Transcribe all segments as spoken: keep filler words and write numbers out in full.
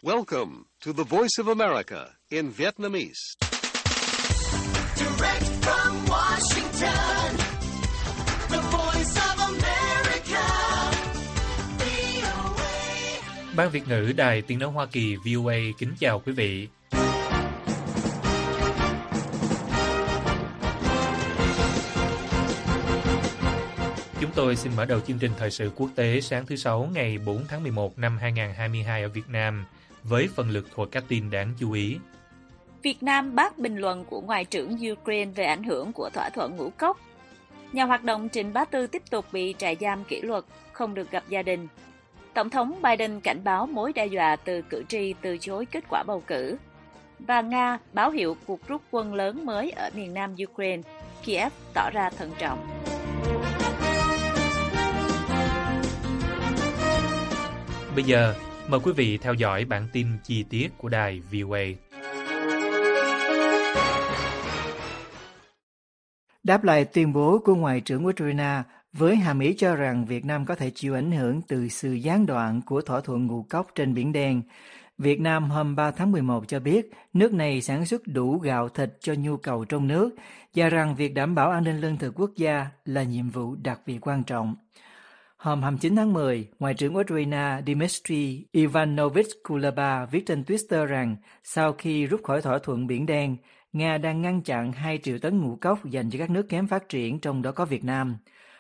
Welcome to the Voice of America in Vietnamese. Direct from Washington, the Voice of America, vê o a. Ban Việt ngữ Đài Tiếng nói Hoa Kỳ vê o a kính chào quý vị. Chúng tôi xin mở đầu chương trình thời sự quốc tế sáng thứ Sáu ngày bốn tháng mười một năm hai nghìn không trăm hai mươi hai ở Việt Nam với phần lược thuộc các tin đáng chú ý. Việt Nam bác bình luận của Ngoại trưởng Ukraine về ảnh hưởng của thỏa thuận ngũ cốc. Nhà hoạt động Trịnh Bá Tư tiếp tục bị trại giam kỷ luật, không được gặp gia đình. Tổng thống Biden cảnh báo mối đe dọa từ cử tri từ chối kết quả bầu cử. Và Nga báo hiệu cuộc rút quân lớn mới ở miền nam Ukraine, Kiev tỏ ra thận trọng. Bây giờ, mời quý vị theo dõi bản tin chi tiết của đài vê o a. Đáp lại tuyên bố của Ngoại trưởng Ukraine với hàm ý cho rằng Việt Nam có thể chịu ảnh hưởng từ sự gián đoạn của thỏa thuận ngũ cốc trên Biển Đen, Việt Nam hôm ba tháng mười một cho biết nước này sản xuất đủ gạo thịt cho nhu cầu trong nước và rằng việc đảm bảo an ninh lương thực quốc gia là nhiệm vụ đặc biệt quan trọng. Hôm hai mươi chín tháng mười, Ngoại trưởng Ukraine Dmytro Ivanovich Kuleba viết trên Twitter rằng sau khi rút khỏi thỏa thuận Biển Đen, Nga đang ngăn chặn hai triệu tấn ngũ cốc dành cho các nước kém phát triển, trong đó có Việt Nam.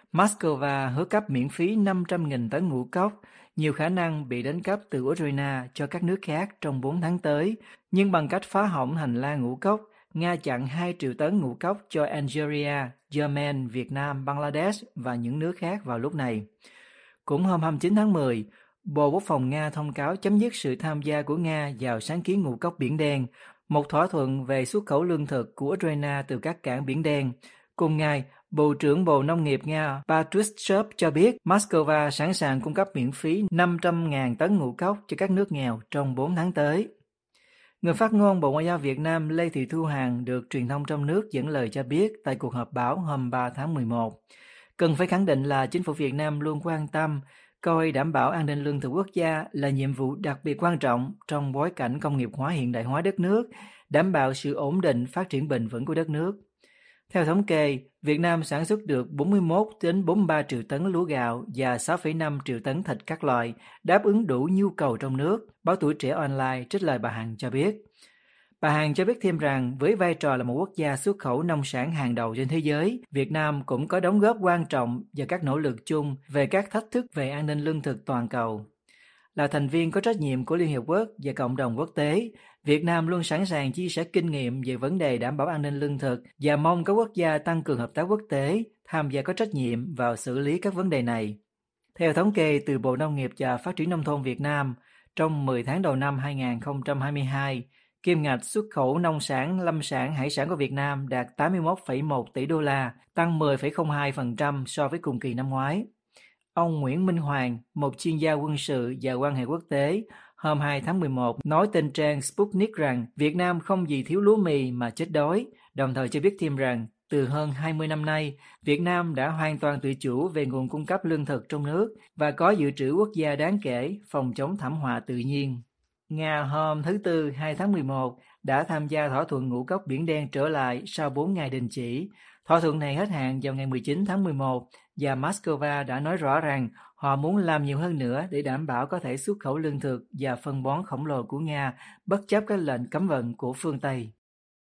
Moscow hứa cấp miễn phí năm trăm nghìn tấn ngũ cốc, nhiều khả năng bị đánh cắp từ Ukraine cho các nước khác trong bốn tháng tới, nhưng bằng cách phá hỏng hành lang ngũ cốc, Nga chặn hai triệu tấn ngũ cốc cho Algeria, Yemen, Việt Nam, Bangladesh và những nước khác vào lúc này. Cũng hôm hai mươi chín tháng mười, Bộ Quốc phòng Nga thông cáo chấm dứt sự tham gia của Nga vào sáng kiến ngũ cốc Biển Đen, một thỏa thuận về xuất khẩu lương thực của Ukraine từ các cảng Biển Đen. Cùng ngày, Bộ trưởng Bộ Nông nghiệp Nga Patrushev cho biết Moscow sẵn sàng cung cấp miễn phí năm trăm nghìn tấn ngũ cốc cho các nước nghèo trong bốn tháng tới. Người phát ngôn Bộ Ngoại giao Việt Nam Lê Thị Thu Hằng được truyền thông trong nước dẫn lời cho biết tại cuộc họp báo hôm ba tháng mười một. Cần phải khẳng định là chính phủ Việt Nam luôn quan tâm, coi đảm bảo an ninh lương thực quốc gia là nhiệm vụ đặc biệt quan trọng trong bối cảnh công nghiệp hóa hiện đại hóa đất nước, đảm bảo sự ổn định phát triển bền vững của đất nước. Theo thống kê, Việt Nam sản xuất được bốn mươi mốt đến bốn mươi ba triệu tấn lúa gạo và sáu phẩy năm triệu tấn thịt các loại, đáp ứng đủ nhu cầu trong nước, báo Tuổi Trẻ Online trích lời bà Hằng cho biết. Bà Hằng cho biết thêm rằng với vai trò là một quốc gia xuất khẩu nông sản hàng đầu trên thế giới, Việt Nam cũng có đóng góp quan trọng vào các nỗ lực chung về các thách thức về an ninh lương thực toàn cầu. Là thành viên có trách nhiệm của Liên Hiệp Quốc và cộng đồng quốc tế, Việt Nam luôn sẵn sàng chia sẻ kinh nghiệm về vấn đề đảm bảo an ninh lương thực và mong các quốc gia tăng cường hợp tác quốc tế, tham gia có trách nhiệm vào xử lý các vấn đề này. Theo thống kê từ Bộ Nông nghiệp và Phát triển Nông thôn Việt Nam, trong mười tháng đầu năm hai nghìn không trăm hai mươi hai, kim ngạch xuất khẩu nông sản, lâm sản, hải sản của Việt Nam đạt tám mươi mốt phẩy một tỷ đô la, tăng mười phẩy không hai phần trăm so với cùng kỳ năm ngoái. Ông Nguyễn Minh Hoàng, một chuyên gia quân sự và quan hệ quốc tế, hôm hai tháng mười một nói trên trang Sputnik rằng Việt Nam không vì thiếu lúa mì mà chết đói, đồng thời cho biết thêm rằng từ hơn hai mươi năm nay, Việt Nam đã hoàn toàn tự chủ về nguồn cung cấp lương thực trong nước và có dự trữ quốc gia đáng kể phòng chống thảm họa tự nhiên. Nga hôm thứ Tư hai tháng mười một đã tham gia thỏa thuận ngũ cốc Biển Đen trở lại sau bốn ngày đình chỉ. Thỏa thuận này hết hạn vào ngày mười chín tháng mười một và Moscow đã nói rõ rằng họ muốn làm nhiều hơn nữa để đảm bảo có thể xuất khẩu lương thực và phân bón khổng lồ của Nga bất chấp các lệnh cấm vận của phương Tây.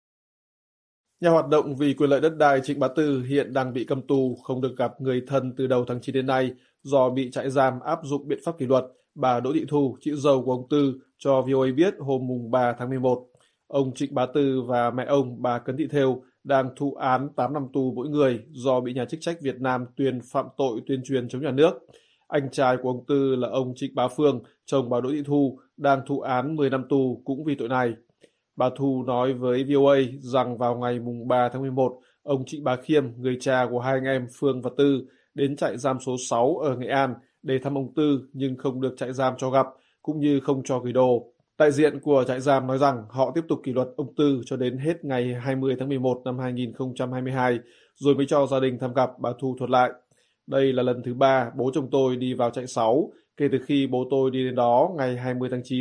Nhà hoạt động vì quyền lợi đất đai Trịnh Bá Tư hiện đang bị cầm tù, không được gặp người thân từ đầu tháng chín đến nay do bị trại giam áp dụng biện pháp kỷ luật. Bà Đỗ Thị Thu, chị dâu của ông Tư, cho vê o a biết hôm mùng ba tháng mười một. Ông Trịnh Bá Tư và mẹ ông, bà Cấn Thị Thêu, đang thụ án tám năm tù mỗi người do bị nhà chức trách Việt Nam tuyên phạm tội tuyên truyền chống nhà nước. Anh trai của ông Tư là ông Trịnh Bá Phương, chồng bà Đỗ Thị Thu, đang thụ án mười năm tù cũng vì tội này. Bà Thu nói với vê o a rằng vào ngày mùng ba tháng mười một, ông Trịnh Bá Khiêm, người cha của hai anh em Phương và Tư, đến trại giam số sáu ở Nghệ An để thăm ông Tư nhưng không được trại giam cho gặp, cũng như không cho gửi đồ. Đại diện của trại giam nói rằng họ tiếp tục kỷ luật ông Tư cho đến hết ngày hai mươi tháng mười một năm hai nghìn không trăm hai mươi hai, rồi mới cho gia đình thăm gặp, bà Thu thuật lại. Đây là lần thứ ba bố chồng tôi đi vào trại sáu kể từ khi bố tôi đi đến đó ngày hai mươi tháng chín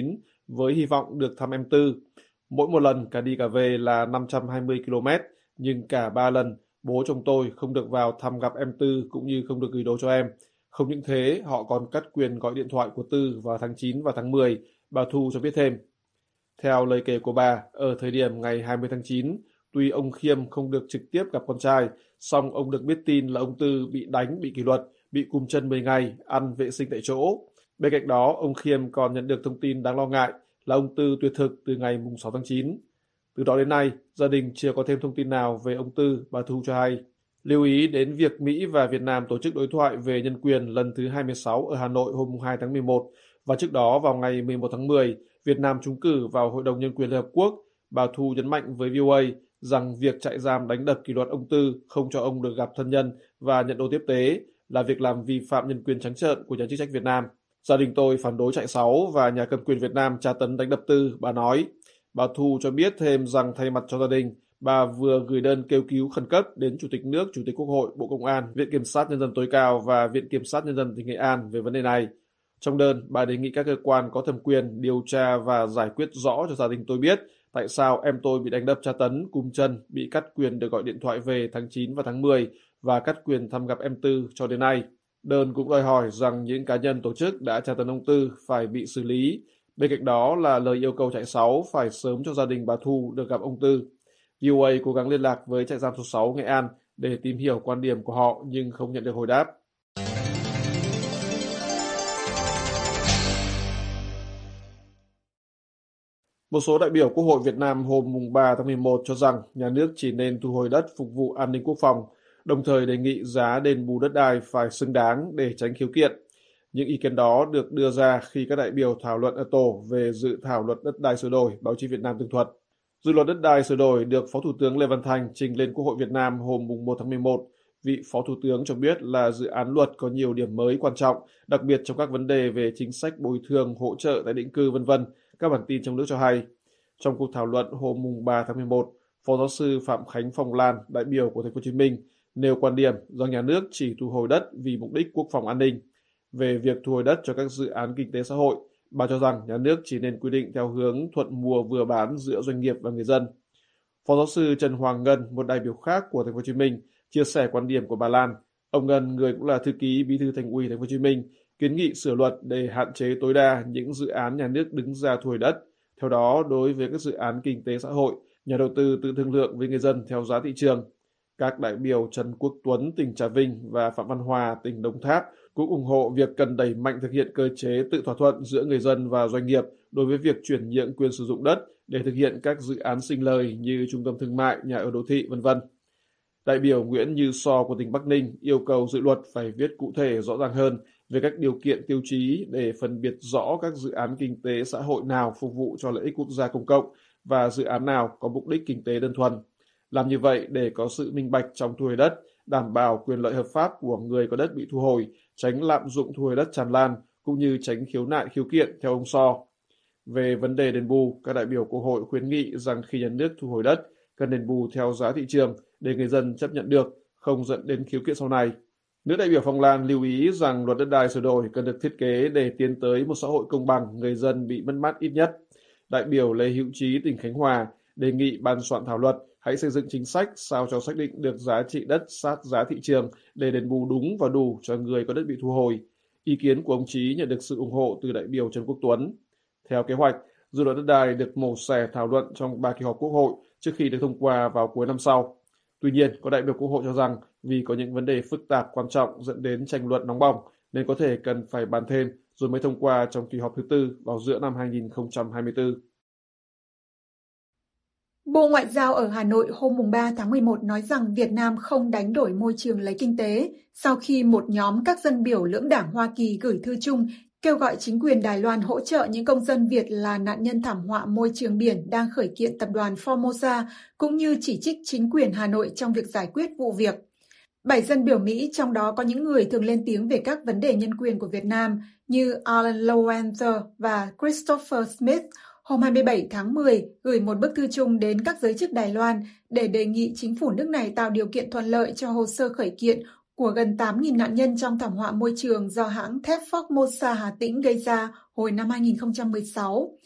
với hy vọng được thăm em Tư. Mỗi một lần cả đi cả về là năm trăm hai mươi ki lô mét, nhưng cả ba lần bố chồng tôi không được vào thăm gặp em Tư cũng như không được gửi đồ cho em. Không những thế, họ còn cắt quyền gọi điện thoại của Tư vào tháng chín và tháng mười, bà Thu cho biết thêm. Theo lời kể của bà, ở thời điểm ngày hai mươi tháng chín, tuy ông Khiêm không được trực tiếp gặp con trai, song ông được biết tin là ông Tư bị đánh, bị kỷ luật, bị cùm chân mười ngày, ăn vệ sinh tại chỗ. Bên cạnh đó, ông Khiêm còn nhận được thông tin đáng lo ngại là ông Tư tuyệt thực từ ngày sáu tháng chín. Từ đó đến nay, gia đình chưa có thêm thông tin nào về ông Tư, bà Thu cho hay. Lưu ý đến việc Mỹ và Việt Nam tổ chức đối thoại về nhân quyền lần thứ hai mươi sáu ở Hà Nội hôm hai tháng mười một, và trước đó vào ngày mười một tháng mười, Việt Nam trúng cử vào Hội đồng Nhân quyền Liên Hợp Quốc. Bà Thu nhấn mạnh với vê o a rằng việc trại giam đánh đập kỷ luật ông Tư, không cho ông được gặp thân nhân và nhận đồ tiếp tế là việc làm vi phạm nhân quyền trắng trợn của nhà chức trách Việt Nam. Gia đình tôi phản đối trại sáu và nhà cầm quyền Việt Nam tra tấn đánh đập Tư, bà nói. Bà Thu cho biết thêm rằng thay mặt cho gia đình, bà vừa gửi đơn kêu cứu khẩn cấp đến Chủ tịch nước, Chủ tịch Quốc hội, Bộ Công an, Viện Kiểm sát Nhân dân tối cao và Viện Kiểm sát Nhân dân tỉnh Nghệ An về vấn đề này. Trong đơn, bà đề nghị các cơ quan có thẩm quyền điều tra và giải quyết rõ cho gia đình tôi biết tại sao em tôi bị đánh đập tra tấn, cùm chân, bị cắt quyền được gọi điện thoại về tháng chín và tháng mười và cắt quyền thăm gặp em Tư cho đến nay. Đơn cũng đòi hỏi rằng những cá nhân tổ chức đã tra tấn ông Tư phải bị xử lý. Bên cạnh đó là lời yêu cầu trại sáu phải sớm cho gia đình bà Thu được gặp ông Tư. vê o a cố gắng liên lạc với trại giam số sáu Nghệ An để tìm hiểu quan điểm của họ nhưng không nhận được hồi đáp. Một số đại biểu Quốc hội Việt Nam hôm ba tháng mười một cho rằng nhà nước chỉ nên thu hồi đất phục vụ an ninh quốc phòng, đồng thời đề nghị giá đền bù đất đai phải xứng đáng để tránh khiếu kiện. Những ý kiến đó được đưa ra khi các đại biểu thảo luận ở tổ về dự thảo luật đất đai sửa đổi, báo chí Việt Nam tường thuật. Dự luật đất đai sửa đổi được Phó Thủ tướng Lê Văn Thành trình lên Quốc hội Việt Nam hôm một tháng mười một. Vị Phó Thủ tướng cho biết là dự án luật có nhiều điểm mới quan trọng, đặc biệt trong các vấn đề về chính sách bồi thường, hỗ trợ tái định cư, vân vân. Các bản tin trong nước cho hay. Trong cuộc thảo luận hôm ba tháng mười một, Phó giáo sư Phạm Khánh Phong Lan, đại biểu của Thành phố Hồ Chí Minh, nêu quan điểm rằng nhà nước chỉ thu hồi đất vì mục đích quốc phòng an ninh. Về việc thu hồi đất cho các dự án kinh tế xã hội, bà cho rằng nhà nước chỉ nên quy định theo hướng thuận mua vừa bán giữa doanh nghiệp và người dân. Phó giáo sư Trần Hoàng Ngân, một đại biểu khác của Thành phố Hồ Chí Minh, chia sẻ quan điểm của bà Lan. Ông Ngân, người cũng là thư ký Bí thư Thành ủy Thành phố Hồ Chí Minh, kiến nghị sửa luật để hạn chế tối đa những dự án nhà nước đứng ra thu hồi đất. Theo đó, đối với các dự án kinh tế xã hội, nhà đầu tư tự thương lượng với người dân theo giá thị trường. Các đại biểu Trần Quốc Tuấn, tỉnh Trà Vinh và Phạm Văn Hòa, tỉnh Đồng Tháp cũng ủng hộ việc cần đẩy mạnh thực hiện cơ chế tự thỏa thuận giữa người dân và doanh nghiệp đối với việc chuyển nhượng quyền sử dụng đất để thực hiện các dự án sinh lời như trung tâm thương mại, nhà ở đô thị, vân vân. Đại biểu Nguyễn Như So của tỉnh Bắc Ninh yêu cầu dự luật phải viết cụ thể rõ ràng hơn về các điều kiện tiêu chí để phân biệt rõ các dự án kinh tế xã hội nào phục vụ cho lợi ích quốc gia công cộng và dự án nào có mục đích kinh tế đơn thuần. Làm như vậy để có sự minh bạch trong thu hồi đất, đảm bảo quyền lợi hợp pháp của người có đất bị thu hồi, tránh lạm dụng thu hồi đất tràn lan, cũng như tránh khiếu nại khiếu kiện, theo ông So. Về vấn đề đền bù, các đại biểu Quốc hội khuyến nghị rằng khi nhà nước thu hồi đất, cần đền bù theo giá thị trường để người dân chấp nhận được, không dẫn đến khiếu kiện sau này. Nữ đại biểu Phong Lan lưu ý rằng luật đất đai sửa đổi cần được thiết kế để tiến tới một xã hội công bằng, người dân bị mất mát ít nhất. Đại biểu Lê Hữu Trí, tỉnh Khánh Hòa, đề nghị ban soạn thảo luật hãy xây dựng chính sách sao cho xác định được giá trị đất sát giá thị trường để đền bù đúng và đủ cho người có đất bị thu hồi. Ý kiến của ông Trí nhận được sự ủng hộ từ đại biểu Trần Quốc Tuấn. Theo kế hoạch, dự luật đất đai được mổ xẻ thảo luận trong ba kỳ họp Quốc hội trước khi được thông qua vào cuối năm sau. Tuy nhiên, có đại biểu Quốc hội cho rằng vì có những vấn đề phức tạp quan trọng dẫn đến tranh luận nóng bỏng nên có thể cần phải bàn thêm rồi mới thông qua trong kỳ họp thứ tư vào giữa năm hai nghìn không trăm hai mươi tư. Bộ Ngoại giao ở Hà Nội hôm ba tháng mười một nói rằng Việt Nam không đánh đổi môi trường lấy kinh tế sau khi một nhóm các dân biểu lưỡng đảng Hoa Kỳ gửi thư chung kêu gọi chính quyền Đài Loan hỗ trợ những công dân Việt là nạn nhân thảm họa môi trường biển đang khởi kiện tập đoàn Formosa, cũng như chỉ trích chính quyền Hà Nội trong việc giải quyết vụ việc. Bảy dân biểu Mỹ, trong đó có những người thường lên tiếng về các vấn đề nhân quyền của Việt Nam như Alan Lowenther và Christopher Smith, hôm hai mươi bảy tháng mười gửi một bức thư chung đến các giới chức Đài Loan để đề nghị chính phủ nước này tạo điều kiện thuận lợi cho hồ sơ khởi kiện của gần tám nghìn nạn nhân trong thảm họa môi trường do hãng thép Formosa Hà Tĩnh gây ra hồi năm hai nghìn không trăm mười sáu.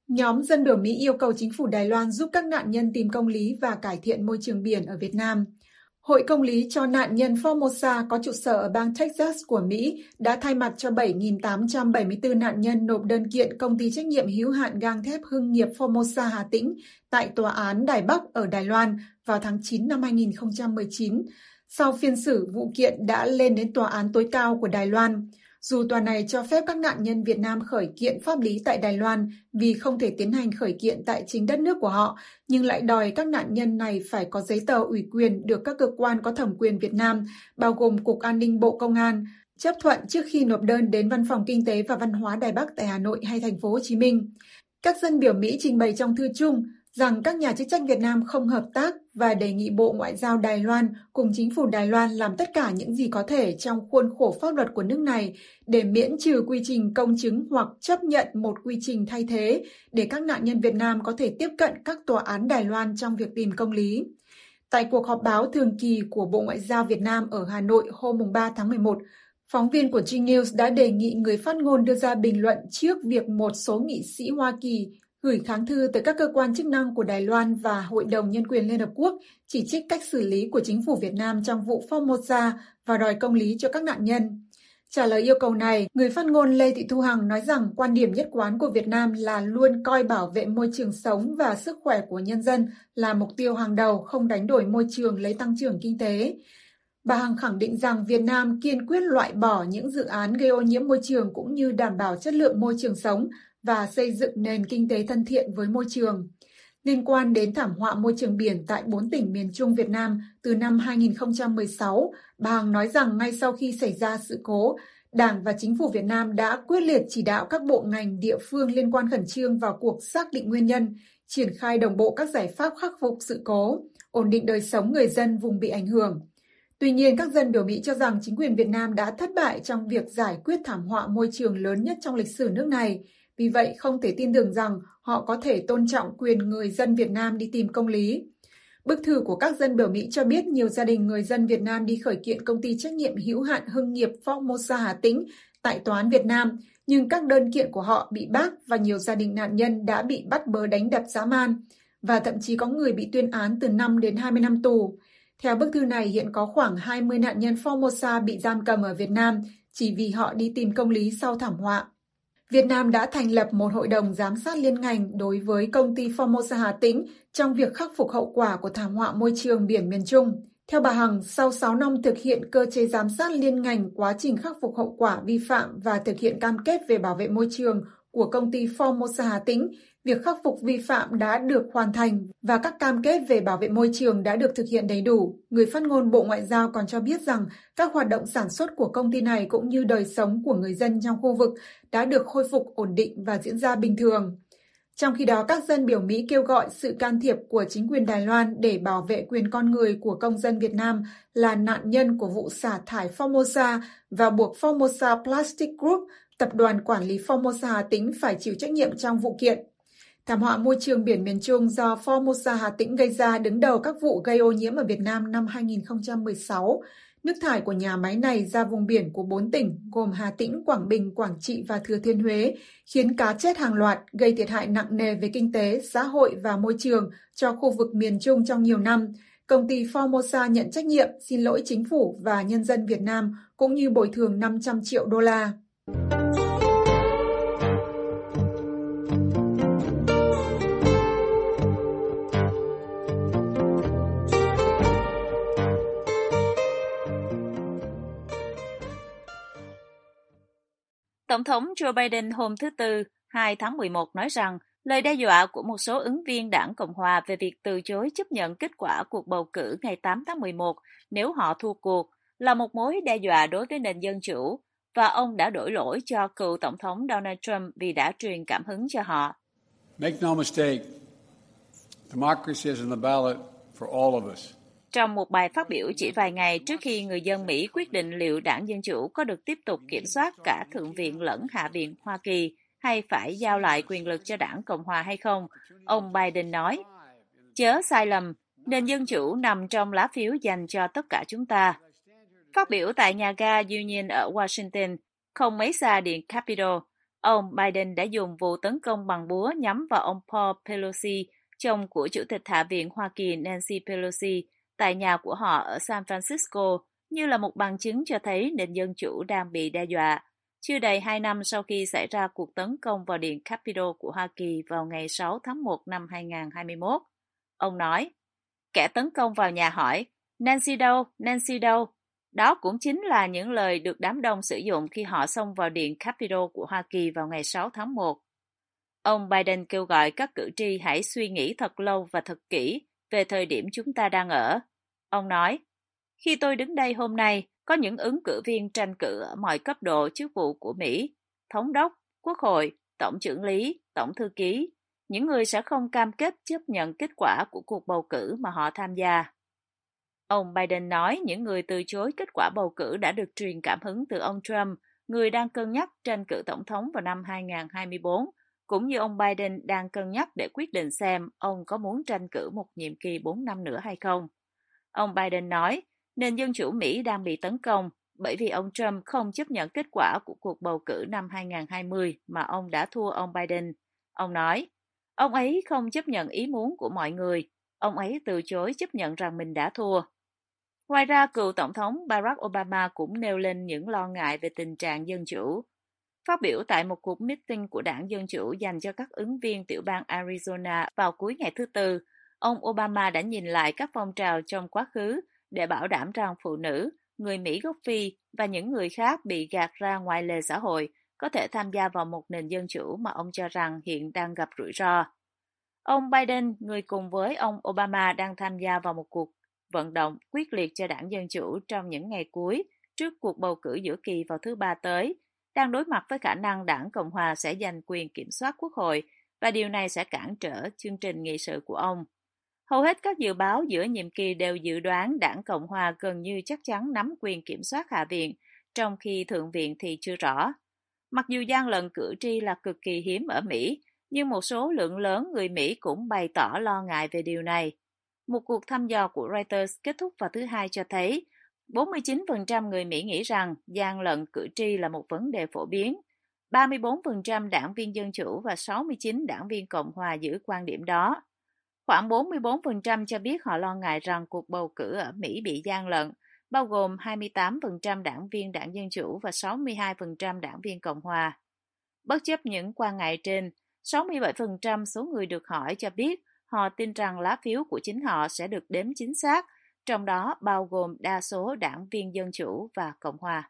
Nhóm dân biểu Mỹ yêu cầu chính phủ Đài Loan giúp các nạn nhân tìm công lý và cải thiện môi trường biển ở Việt Nam. Hội công lý cho nạn nhân Formosa có trụ sở ở bang Texas của Mỹ đã thay mặt cho bảy nghìn tám trăm bảy mươi tư nạn nhân nộp đơn kiện công ty trách nhiệm hữu hạn gang thép Hưng nghiệp Formosa Hà Tĩnh tại Tòa án Đài Bắc ở Đài Loan vào tháng chín năm hai nghìn không trăm mười chín. Sau phiên xử, vụ kiện đã lên đến Tòa án tối cao của Đài Loan. Dù tòa này cho phép các nạn nhân Việt Nam khởi kiện pháp lý tại Đài Loan vì không thể tiến hành khởi kiện tại chính đất nước của họ, nhưng lại đòi các nạn nhân này phải có giấy tờ ủy quyền được các cơ quan có thẩm quyền Việt Nam, bao gồm Cục An ninh Bộ Công an, chấp thuận trước khi nộp đơn đến Văn phòng Kinh tế và Văn hóa Đài Bắc tại Hà Nội hay Thành phố Hồ Chí Minh. Các dân biểu Mỹ trình bày trong thư chung rằng các nhà chức trách Việt Nam không hợp tác và đề nghị Bộ Ngoại giao Đài Loan cùng chính phủ Đài Loan làm tất cả những gì có thể trong khuôn khổ pháp luật của nước này để miễn trừ quy trình công chứng hoặc chấp nhận một quy trình thay thế để các nạn nhân Việt Nam có thể tiếp cận các tòa án Đài Loan trong việc tìm công lý. Tại cuộc họp báo thường kỳ của Bộ Ngoại giao Việt Nam ở Hà Nội hôm ba tháng mười một, phóng viên của G News đã đề nghị người phát ngôn đưa ra bình luận trước việc một số nghị sĩ Hoa Kỳ gửi kháng thư tới các cơ quan chức năng của Đài Loan và Hội đồng Nhân quyền Liên Hợp Quốc chỉ trích cách xử lý của chính phủ Việt Nam trong vụ Formosa và đòi công lý cho các nạn nhân. Trả lời yêu cầu này, người phát ngôn Lê Thị Thu Hằng nói rằng quan điểm nhất quán của Việt Nam là luôn coi bảo vệ môi trường sống và sức khỏe của nhân dân là mục tiêu hàng đầu, không đánh đổi môi trường lấy tăng trưởng kinh tế. Bà Hằng khẳng định rằng Việt Nam kiên quyết loại bỏ những dự án gây ô nhiễm môi trường cũng như đảm bảo chất lượng môi trường sống và xây dựng nền kinh tế thân thiện với môi trường. Liên quan đến thảm họa môi trường biển tại bốn tỉnh miền Trung Việt Nam từ năm hai nghìn không trăm mười sáu, bà Hằng nói rằng ngay sau khi xảy ra sự cố, Đảng và Chính phủ Việt Nam đã quyết liệt chỉ đạo các bộ ngành địa phương liên quan khẩn trương vào cuộc xác định nguyên nhân, triển khai đồng bộ các giải pháp khắc phục sự cố, ổn định đời sống người dân vùng bị ảnh hưởng. Tuy nhiên, các dân biểu Mỹ cho rằng chính quyền Việt Nam đã thất bại trong việc giải quyết thảm họa môi trường lớn nhất trong lịch sử nước này. Vì vậy, không thể tin tưởng rằng họ có thể tôn trọng quyền người dân Việt Nam đi tìm công lý. Bức thư của các dân biểu Mỹ cho biết nhiều gia đình người dân Việt Nam đi khởi kiện công ty trách nhiệm hữu hạn Hưng nghiệp Formosa Hà Tĩnh tại Tòa án Việt Nam, nhưng các đơn kiện của họ bị bác và nhiều gia đình nạn nhân đã bị bắt bớ đánh đập dã man, và thậm chí có người bị tuyên án từ năm đến hai mươi năm tù. Theo bức thư này, hiện có khoảng hai mươi nạn nhân Formosa bị giam cầm ở Việt Nam chỉ vì họ đi tìm công lý sau thảm họa. Việt Nam đã thành lập một hội đồng giám sát liên ngành đối với công ty Formosa Hà Tĩnh trong việc khắc phục hậu quả của thảm họa môi trường biển miền Trung. Theo bà Hằng, sau sáu năm thực hiện cơ chế giám sát liên ngành quá trình khắc phục hậu quả vi phạm và thực hiện cam kết về bảo vệ môi trường của công ty Formosa Hà Tĩnh, việc khắc phục vi phạm đã được hoàn thành và các cam kết về bảo vệ môi trường đã được thực hiện đầy đủ. Người phát ngôn Bộ Ngoại giao còn cho biết rằng các hoạt động sản xuất của công ty này cũng như đời sống của người dân trong khu vực đã được khôi phục ổn định và diễn ra bình thường. Trong khi đó, các dân biểu Mỹ kêu gọi sự can thiệp của chính quyền Đài Loan để bảo vệ quyền con người của công dân Việt Nam là nạn nhân của vụ xả thải Formosa và buộc Formosa Plastic Group, tập đoàn quản lý Formosa Hà Tĩnh, phải chịu trách nhiệm trong vụ kiện. Thảm họa môi trường biển miền Trung do Formosa Hà Tĩnh gây ra đứng đầu các vụ gây ô nhiễm ở Việt Nam năm hai nghìn không trăm mười sáu. Nước thải của nhà máy này ra vùng biển của bốn tỉnh gồm Hà Tĩnh, Quảng Bình, Quảng Trị và Thừa Thiên Huế, khiến cá chết hàng loạt, gây thiệt hại nặng nề về kinh tế, xã hội và môi trường cho khu vực miền Trung trong nhiều năm. Công ty Formosa nhận trách nhiệm, xin lỗi chính phủ và nhân dân Việt Nam cũng như bồi thường năm trăm triệu đô la. Tổng thống Joe Biden hôm thứ Tư, hai tháng mười một nói rằng lời đe dọa của một số ứng viên đảng Cộng hòa về việc từ chối chấp nhận kết quả cuộc bầu cử ngày tám tháng mười một nếu họ thua cuộc là một mối đe dọa đối với nền dân chủ, và ông đã đổ lỗi cho cựu Tổng thống Donald Trump vì đã truyền cảm hứng cho họ. Make no mistake, democracy is on the ballot for all of us. Trong một bài phát biểu chỉ vài ngày trước khi người dân Mỹ quyết định liệu đảng Dân Chủ có được tiếp tục kiểm soát cả Thượng viện lẫn Hạ viện Hoa Kỳ hay phải giao lại quyền lực cho đảng Cộng hòa hay không, ông Biden nói, chớ sai lầm, nền Dân Chủ nằm trong lá phiếu dành cho tất cả chúng ta. Phát biểu tại nhà ga Union ở Washington, không mấy xa điện Capitol, Ông Biden đã dùng vụ tấn công bằng búa nhắm vào ông Paul Pelosi, chồng của Chủ tịch Hạ viện Hoa Kỳ Nancy Pelosi, tại nhà của họ ở San Francisco, như là một bằng chứng cho thấy nền dân chủ đang bị đe dọa. Chưa đầy hai năm sau khi xảy ra cuộc tấn công vào Điện Capitol của Hoa Kỳ vào ngày sáu tháng một năm hai nghìn không trăm hai mươi mốt, ông nói, kẻ tấn công vào nhà hỏi, Nancy đâu, Nancy đâu? Đó cũng chính là những lời được đám đông sử dụng khi họ xông vào Điện Capitol của Hoa Kỳ vào ngày sáu tháng một. Ông Biden kêu gọi các cử tri hãy suy nghĩ thật lâu và thật kỹ về thời điểm chúng ta đang ở. Ông nói, khi tôi đứng đây hôm nay, có những ứng cử viên tranh cử ở mọi cấp độ chức vụ của Mỹ, thống đốc, quốc hội, tổng trưởng lý, tổng thư ký, những người sẽ không cam kết chấp nhận kết quả của cuộc bầu cử mà họ tham gia. Ông Biden nói những người từ chối kết quả bầu cử đã được truyền cảm hứng từ ông Trump, người đang cân nhắc tranh cử tổng thống vào năm hai nghìn không trăm hai mươi tư, cũng như ông Biden đang cân nhắc để quyết định xem ông có muốn tranh cử một nhiệm kỳ bốn năm nữa hay không. Ông Biden nói, nền dân chủ Mỹ đang bị tấn công bởi vì ông Trump không chấp nhận kết quả của cuộc bầu cử năm hai nghìn không trăm hai mươi mà ông đã thua ông Biden. Ông nói, ông ấy không chấp nhận ý muốn của mọi người, ông ấy từ chối chấp nhận rằng mình đã thua. Ngoài ra, cựu Tổng thống Barack Obama cũng nêu lên những lo ngại về tình trạng dân chủ. Phát biểu tại một cuộc meeting của đảng Dân Chủ dành cho các ứng viên tiểu bang Arizona vào cuối ngày thứ Tư, ông Obama đã nhìn lại các phong trào trong quá khứ để bảo đảm rằng phụ nữ, người Mỹ gốc Phi và những người khác bị gạt ra ngoài lề xã hội có thể tham gia vào một nền dân chủ mà ông cho rằng hiện đang gặp rủi ro. Ông Biden, người cùng với ông Obama đang tham gia vào một cuộc vận động quyết liệt cho đảng Dân Chủ trong những ngày cuối trước cuộc bầu cử giữa kỳ vào thứ Ba tới, đang đối mặt với khả năng đảng Cộng Hòa sẽ giành quyền kiểm soát Quốc hội và điều này sẽ cản trở chương trình nghị sự của ông. Hầu hết các dự báo giữa nhiệm kỳ đều dự đoán đảng Cộng Hòa gần như chắc chắn nắm quyền kiểm soát Hạ viện, trong khi Thượng viện thì chưa rõ. Mặc dù gian lận cử tri là cực kỳ hiếm ở Mỹ, nhưng một số lượng lớn người Mỹ cũng bày tỏ lo ngại về điều này. Một cuộc thăm dò của Reuters kết thúc vào thứ Hai cho thấy bốn mươi chín phần trăm người Mỹ nghĩ rằng gian lận cử tri là một vấn đề phổ biến. ba mươi bốn phần trăm đảng viên Dân Chủ và sáu mươi chín đảng viên Cộng Hòa giữ quan điểm đó. Khoảng bốn mươi bốn phần trăm cho biết họ lo ngại rằng cuộc bầu cử ở Mỹ bị gian lận, bao gồm hai mươi tám phần trăm đảng viên đảng Dân Chủ và sáu mươi hai phần trăm đảng viên Cộng Hòa. Bất chấp những quan ngại trên, sáu mươi bảy phần trăm số người được hỏi cho biết họ tin rằng lá phiếu của chính họ sẽ được đếm chính xác, trong đó bao gồm đa số đảng viên Dân Chủ và Cộng Hòa.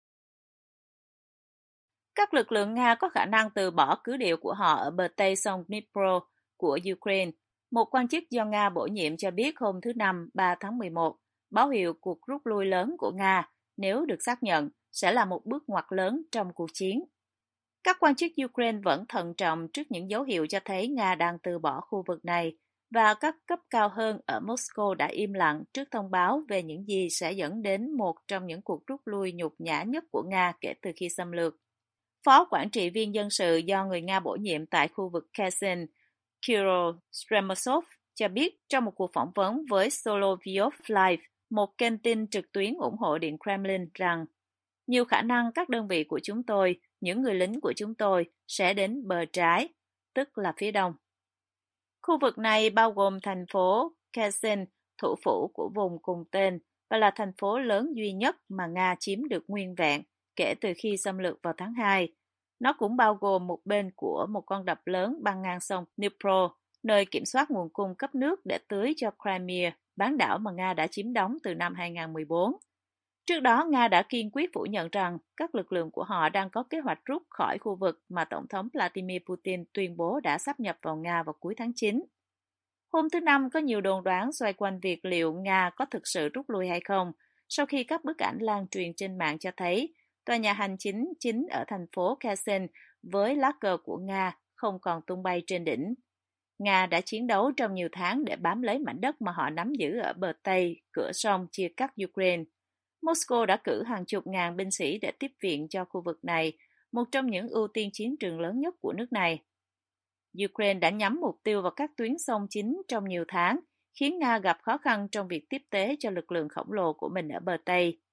Các lực lượng Nga có khả năng từ bỏ cứ điểm của họ ở bờ Tây sông Dnipro của Ukraine. Một quan chức do Nga bổ nhiệm cho biết hôm thứ Năm ba tháng mười một, báo hiệu cuộc rút lui lớn của Nga, nếu được xác nhận, sẽ là một bước ngoặt lớn trong cuộc chiến. Các quan chức Ukraine vẫn thận trọng trước những dấu hiệu cho thấy Nga đang từ bỏ khu vực này, và các cấp cao hơn ở Moscow đã im lặng trước thông báo về những gì sẽ dẫn đến một trong những cuộc rút lui nhục nhã nhất của Nga kể từ khi xâm lược. Phó quản trị viên dân sự do người Nga bổ nhiệm tại khu vực Kherson, Kirill Stremasov, cho biết trong một cuộc phỏng vấn với Solovyov Live, một kênh tin trực tuyến ủng hộ Điện Kremlin, rằng nhiều khả năng các đơn vị của chúng tôi, những người lính của chúng tôi, sẽ đến bờ trái, tức là phía đông. Khu vực này bao gồm thành phố Kherson, thủ phủ của vùng cùng tên, và là thành phố lớn duy nhất mà Nga chiếm được nguyên vẹn kể từ khi xâm lược vào tháng hai. Nó cũng bao gồm một bên của một con đập lớn băng ngang sông Dnipro, nơi kiểm soát nguồn cung cấp nước để tưới cho Crimea, bán đảo mà Nga đã chiếm đóng từ năm hai nghìn không trăm mười bốn. Trước đó, Nga đã kiên quyết phủ nhận rằng các lực lượng của họ đang có kế hoạch rút khỏi khu vực mà Tổng thống Vladimir Putin tuyên bố đã sáp nhập vào Nga vào cuối tháng chín. Hôm thứ Năm, có nhiều đồn đoán xoay quanh việc liệu Nga có thực sự rút lui hay không, sau khi các bức ảnh lan truyền trên mạng cho thấy tòa nhà hành chính chính ở thành phố Kherson với lá cờ của Nga không còn tung bay trên đỉnh. Nga đã chiến đấu trong nhiều tháng để bám lấy mảnh đất mà họ nắm giữ ở bờ Tây, cửa sông chia cắt Ukraine. Moscow đã cử hàng chục ngàn binh sĩ để tiếp viện cho khu vực này, một trong những ưu tiên chiến trường lớn nhất của nước này. Ukraine đã nhắm mục tiêu vào các tuyến sông chính trong nhiều tháng, khiến Nga gặp khó khăn trong việc tiếp tế cho lực lượng khổng lồ của mình ở bờ Tây.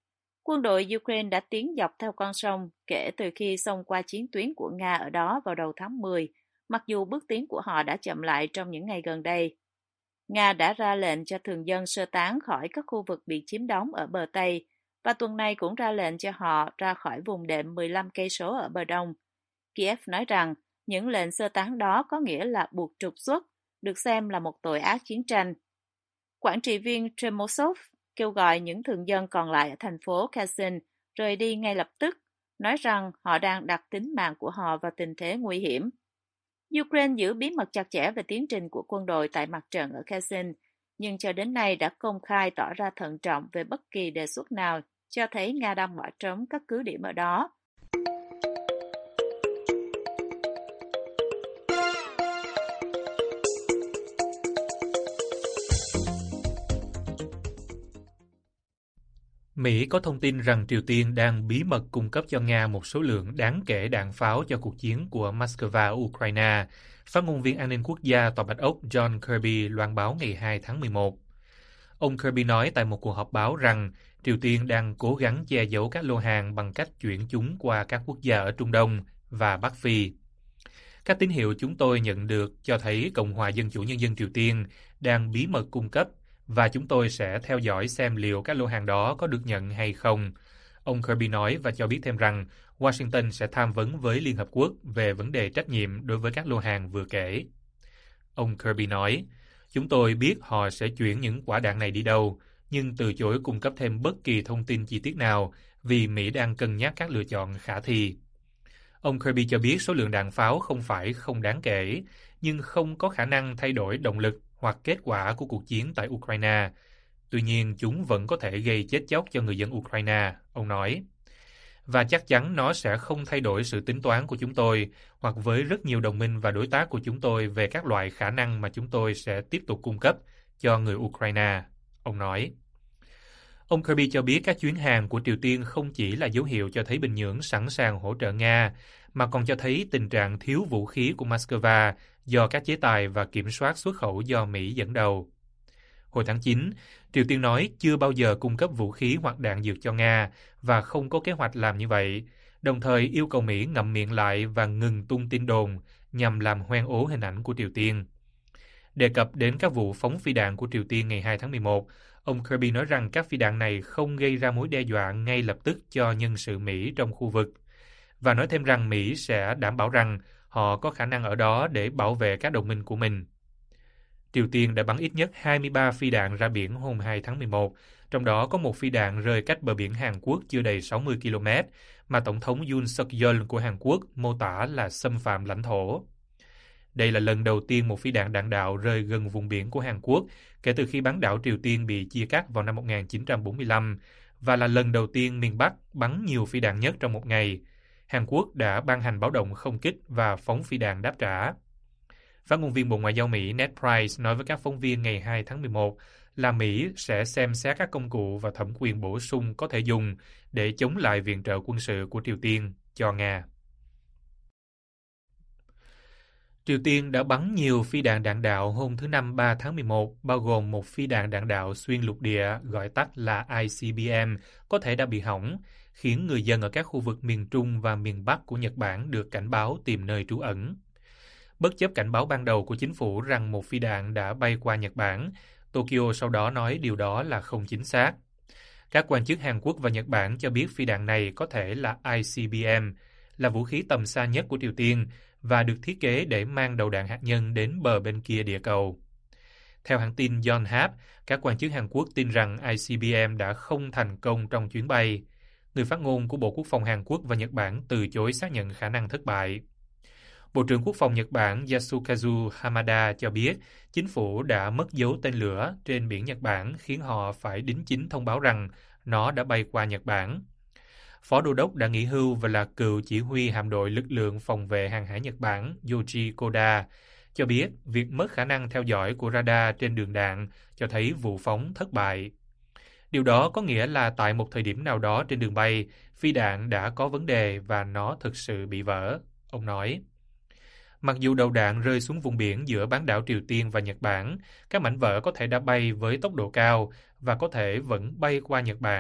Quân đội Ukraine đã tiến dọc theo con sông kể từ khi xông qua chiến tuyến của Nga ở đó vào đầu tháng mười, mặc dù bước tiến của họ đã chậm lại trong những ngày gần đây. Nga đã ra lệnh cho thường dân sơ tán khỏi các khu vực bị chiếm đóng ở bờ Tây, và tuần này cũng ra lệnh cho họ ra khỏi vùng đệm mười lăm cây số ở bờ Đông. Kiev nói rằng những lệnh sơ tán đó có nghĩa là buộc trục xuất, được xem là một tội ác chiến tranh. Quản trị viên Tremosov kêu gọi những thường dân còn lại ở thành phố Kherson rời đi ngay lập tức, nói rằng họ đang đặt tính mạng của họ vào tình thế nguy hiểm. Ukraine giữ bí mật chặt chẽ về tiến trình của quân đội tại mặt trận ở Kherson, nhưng cho đến nay đã công khai tỏ ra thận trọng về bất kỳ đề xuất nào cho thấy Nga đang bỏ trống các cứ điểm ở đó. Mỹ có thông tin rằng Triều Tiên đang bí mật cung cấp cho Nga một số lượng đáng kể đạn pháo cho cuộc chiến của Moscow ở Ukraine. Phát ngôn viên an ninh quốc gia Tòa Bạch Ốc John Kirby loan báo ngày hai tháng mười một. Ông Kirby nói tại một cuộc họp báo rằng Triều Tiên đang cố gắng che giấu các lô hàng bằng cách chuyển chúng qua các quốc gia ở Trung Đông và Bắc Phi. Các tín hiệu chúng tôi nhận được cho thấy Cộng hòa Dân chủ Nhân dân Triều Tiên đang bí mật cung cấp, và chúng tôi sẽ theo dõi xem liệu các lô hàng đó có được nhận hay không. Ông Kirby nói và cho biết thêm rằng Washington sẽ tham vấn với Liên Hợp Quốc về vấn đề trách nhiệm đối với các lô hàng vừa kể. Ông Kirby nói, chúng tôi biết họ sẽ chuyển những quả đạn này đi đâu, nhưng từ chối cung cấp thêm bất kỳ thông tin chi tiết nào vì Mỹ đang cân nhắc các lựa chọn khả thi. Ông Kirby cho biết số lượng đạn pháo không phải không đáng kể, nhưng không có khả năng thay đổi động lực hoặc kết quả của cuộc chiến tại Ukraine. Tuy nhiên, chúng vẫn có thể gây chết chóc cho người dân Ukraine, ông nói. Và chắc chắn nó sẽ không thay đổi sự tính toán của chúng tôi, hoặc với rất nhiều đồng minh và đối tác của chúng tôi về các loại khả năng mà chúng tôi sẽ tiếp tục cung cấp cho người Ukraine, ông nói. Ông Kirby cho biết các chuyến hàng của Triều Tiên không chỉ là dấu hiệu cho thấy Bình Nhưỡng sẵn sàng hỗ trợ Nga, mà còn cho thấy tình trạng thiếu vũ khí của Moscow do các chế tài và kiểm soát xuất khẩu do Mỹ dẫn đầu. Hồi tháng chín, Triều Tiên nói chưa bao giờ cung cấp vũ khí hoặc đạn dược cho Nga và không có kế hoạch làm như vậy, đồng thời yêu cầu Mỹ ngậm miệng lại và ngừng tung tin đồn nhằm làm hoen ố hình ảnh của Triều Tiên. Đề cập đến các vụ phóng phi đạn của Triều Tiên ngày hai tháng mười một, ông Kirby nói rằng các phi đạn này không gây ra mối đe dọa ngay lập tức cho nhân sự Mỹ trong khu vực, và nói thêm rằng Mỹ sẽ đảm bảo rằng họ có khả năng ở đó để bảo vệ các đồng minh của mình. Triều Tiên đã bắn ít nhất hai mươi ba phi đạn ra biển hôm hai tháng mười một, trong đó có một phi đạn rơi cách bờ biển Hàn Quốc chưa đầy sáu mươi ki lô mét, mà Tổng thống Yoon suk yeol của Hàn Quốc mô tả là xâm phạm lãnh thổ. Đây là lần đầu tiên một phi đạn đạn đạo rơi gần vùng biển của Hàn Quốc kể từ khi bán đảo Triều Tiên bị chia cắt vào năm một nghìn chín trăm bốn mươi lăm, và là lần đầu tiên miền Bắc bắn nhiều phi đạn nhất trong một ngày. Hàn Quốc đã ban hành báo động không kích và phóng phi đạn đáp trả. Phát ngôn viên Bộ Ngoại giao Mỹ Ned Price nói với các phóng viên ngày hai tháng mười một là Mỹ sẽ xem xét các công cụ và thẩm quyền bổ sung có thể dùng để chống lại viện trợ quân sự của Triều Tiên cho Nga. Triều Tiên đã bắn nhiều phi đạn đạn đạo hôm thứ Năm ba tháng mười một, bao gồm một phi đạn đạn đạo xuyên lục địa gọi tắt là I C B M có thể đã bị hỏng, khiến người dân ở các khu vực miền Trung và miền Bắc của Nhật Bản được cảnh báo tìm nơi trú ẩn. Bất chấp cảnh báo ban đầu của chính phủ rằng một phi đạn đã bay qua Nhật Bản, Tokyo sau đó nói điều đó là không chính xác. Các quan chức Hàn Quốc và Nhật Bản cho biết phi đạn này có thể là I C B M, là vũ khí tầm xa nhất của Triều Tiên và được thiết kế để mang đầu đạn hạt nhân đến bờ bên kia địa cầu. Theo hãng tin Yonhap, các quan chức Hàn Quốc tin rằng I C B M đã không thành công trong chuyến bay. Người phát ngôn của Bộ Quốc phòng Hàn Quốc và Nhật Bản từ chối xác nhận khả năng thất bại. Bộ trưởng Quốc phòng Nhật Bản Yasukazu Hamada cho biết chính phủ đã mất dấu tên lửa trên biển Nhật Bản, khiến họ phải đính chính thông báo rằng nó đã bay qua Nhật Bản. Phó Đô đốc đã nghỉ hưu và là cựu chỉ huy hạm đội lực lượng phòng vệ hàng hải Nhật Bản Yoji Koda cho biết việc mất khả năng theo dõi của radar trên đường đạn cho thấy vụ phóng thất bại. Điều đó có nghĩa là tại một thời điểm nào đó trên đường bay, phi đạn đã có vấn đề và nó thực sự bị vỡ, ông nói. Mặc dù đầu đạn rơi xuống vùng biển giữa bán đảo Triều Tiên và Nhật Bản, các mảnh vỡ có thể đã bay với tốc độ cao và có thể vẫn bay qua Nhật Bản,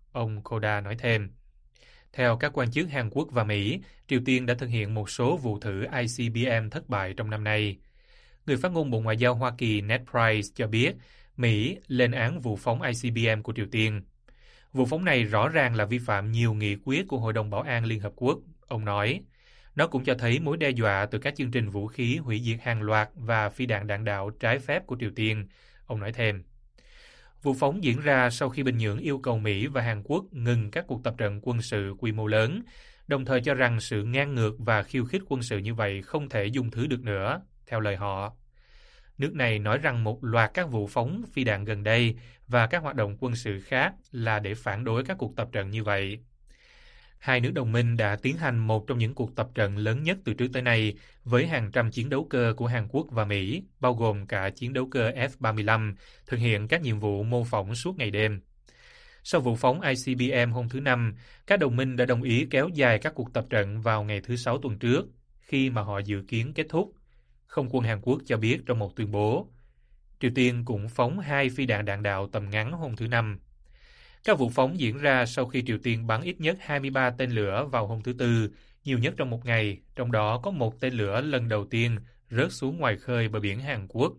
ông Koda nói thêm. Theo các quan chức Hàn Quốc và Mỹ, Triều Tiên đã thực hiện một số vụ thử I C B M thất bại trong năm nay. Người phát ngôn Bộ Ngoại giao Hoa Kỳ Ned Price cho biết Mỹ lên án vụ phóng I C B M của Triều Tiên. Vụ phóng này rõ ràng là vi phạm nhiều nghị quyết của Hội đồng Bảo an Liên Hợp Quốc, ông nói. Nó cũng cho thấy mối đe dọa từ các chương trình vũ khí hủy diệt hàng loạt và phi đạn đạn đạo trái phép của Triều Tiên, ông nói thêm. Vụ phóng diễn ra sau khi Bình Nhưỡng yêu cầu Mỹ và Hàn Quốc ngừng các cuộc tập trận quân sự quy mô lớn, đồng thời cho rằng sự ngang ngược và khiêu khích quân sự như vậy không thể dung thứ được nữa, theo lời họ. Nước này nói rằng một loạt các vụ phóng phi đạn gần đây và các hoạt động quân sự khác là để phản đối các cuộc tập trận như vậy. Hai nước đồng minh đã tiến hành một trong những cuộc tập trận lớn nhất từ trước tới nay với hàng trăm chiến đấu cơ của Hàn Quốc và Mỹ, bao gồm cả chiến đấu cơ F ba mươi lăm, thực hiện các nhiệm vụ mô phỏng suốt ngày đêm. Sau vụ phóng I C B M hôm thứ Năm, các đồng minh đã đồng ý kéo dài các cuộc tập trận vào ngày thứ Sáu tuần trước, khi mà họ dự kiến kết thúc, Không quân Hàn Quốc cho biết trong một tuyên bố. Triều Tiên cũng phóng hai phi đạn đạn đạo tầm ngắn hôm thứ Năm. Các vụ phóng diễn ra sau khi Triều Tiên bắn ít nhất hai mươi ba tên lửa vào hôm thứ Tư, nhiều nhất trong một ngày, trong đó có một tên lửa lần đầu tiên rớt xuống ngoài khơi bờ biển Hàn Quốc.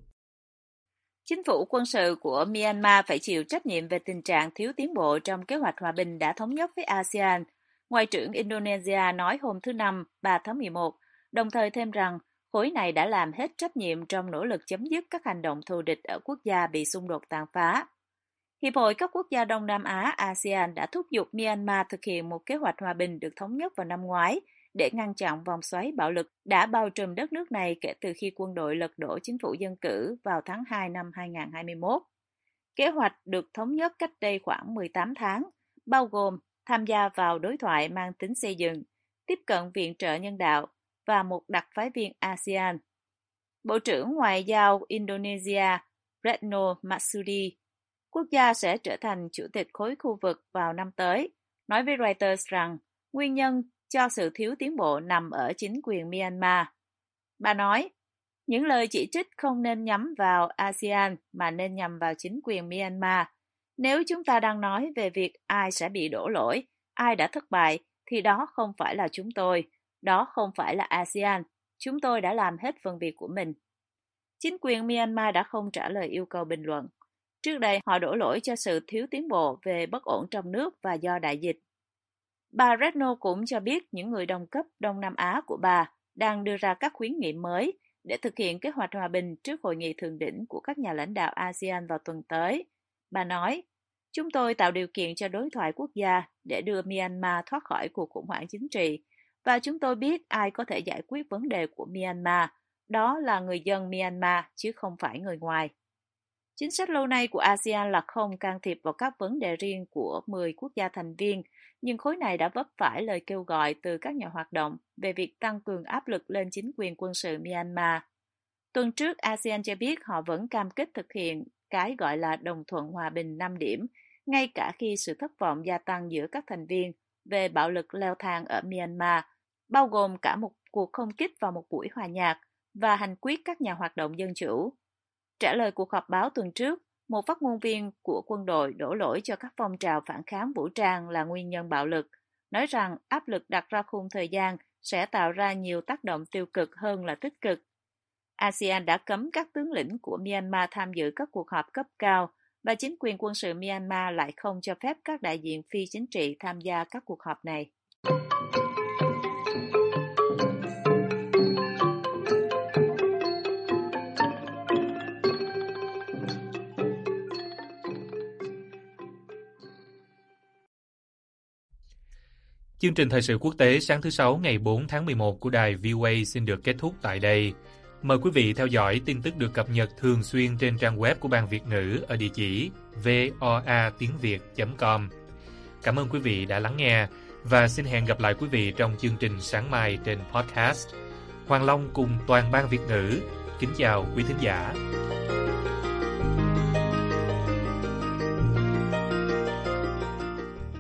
Chính phủ quân sự của Myanmar phải chịu trách nhiệm về tình trạng thiếu tiến bộ trong kế hoạch hòa bình đã thống nhất với a sê an, Ngoại trưởng Indonesia nói hôm thứ Năm, ba tháng mười một, đồng thời thêm rằng khối này đã làm hết trách nhiệm trong nỗ lực chấm dứt các hành động thù địch ở quốc gia bị xung đột tàn phá. Hiệp hội các quốc gia Đông Nam Á a sê an đã thúc giục Myanmar thực hiện một kế hoạch hòa bình được thống nhất vào năm ngoái để ngăn chặn vòng xoáy bạo lực đã bao trùm đất nước này kể từ khi quân đội lật đổ chính phủ dân cử vào tháng hai năm hai nghìn không trăm hai mươi mốt. Kế hoạch được thống nhất cách đây khoảng mười tám tháng, bao gồm tham gia vào đối thoại mang tính xây dựng, tiếp cận viện trợ nhân đạo và một đặc phái viên a sê an. Bộ trưởng Ngoại giao Indonesia Retno Marsudi, quốc gia sẽ trở thành chủ tịch khối khu vực vào năm tới, nói với Reuters rằng nguyên nhân cho sự thiếu tiến bộ nằm ở chính quyền Myanmar. Bà nói, những lời chỉ trích không nên nhắm vào a sê an mà nên nhằm vào chính quyền Myanmar. Nếu chúng ta đang nói về việc ai sẽ bị đổ lỗi, ai đã thất bại, thì đó không phải là chúng tôi, đó không phải là a sê an. Chúng tôi đã làm hết phần việc của mình. Chính quyền Myanmar đã không trả lời yêu cầu bình luận. Trước đây, họ đổ lỗi cho sự thiếu tiến bộ về bất ổn trong nước và do đại dịch. Bà Retno cũng cho biết những người đồng cấp Đông Nam Á của bà đang đưa ra các khuyến nghị mới để thực hiện kế hoạch hòa bình trước hội nghị thượng đỉnh của các nhà lãnh đạo a sê an vào tuần tới. Bà nói, chúng tôi tạo điều kiện cho đối thoại quốc gia để đưa Myanmar thoát khỏi cuộc khủng hoảng chính trị, và chúng tôi biết ai có thể giải quyết vấn đề của Myanmar, đó là người dân Myanmar chứ không phải người ngoài. Chính sách lâu nay của a sê an là không can thiệp vào các vấn đề riêng của mười quốc gia thành viên, nhưng khối này đã vấp phải lời kêu gọi từ các nhà hoạt động về việc tăng cường áp lực lên chính quyền quân sự Myanmar. Tuần trước, a sê an cho biết họ vẫn cam kết thực hiện cái gọi là đồng thuận hòa bình năm điểm, ngay cả khi sự thất vọng gia tăng giữa các thành viên về bạo lực leo thang ở Myanmar, bao gồm cả một cuộc không kích vào một buổi hòa nhạc và hành quyết các nhà hoạt động dân chủ. Trả lời cuộc họp báo tuần trước, một phát ngôn viên của quân đội đổ lỗi cho các phong trào phản kháng vũ trang là nguyên nhân bạo lực, nói rằng áp lực đặt ra khung thời gian sẽ tạo ra nhiều tác động tiêu cực hơn là tích cực. a sê an đã cấm các tướng lĩnh của Myanmar tham dự các cuộc họp cấp cao, và chính quyền quân sự Myanmar lại không cho phép các đại diện phi chính trị tham gia các cuộc họp này. Chương trình thời sự quốc tế sáng thứ Sáu ngày bốn tháng mười một của đài vê o a xin được kết thúc tại đây. Mời quý vị theo dõi tin tức được cập nhật thường xuyên trên trang web của Ban Việt ngữ ở địa chỉ voa tiếng việt chấm com. Cảm ơn quý vị đã lắng nghe và xin hẹn gặp lại quý vị trong chương trình sáng mai trên podcast. Hoàng Long cùng toàn Ban Việt ngữ kính chào quý thính giả.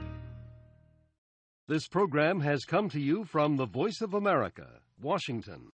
This program has come to you from the Voice of America, Washington.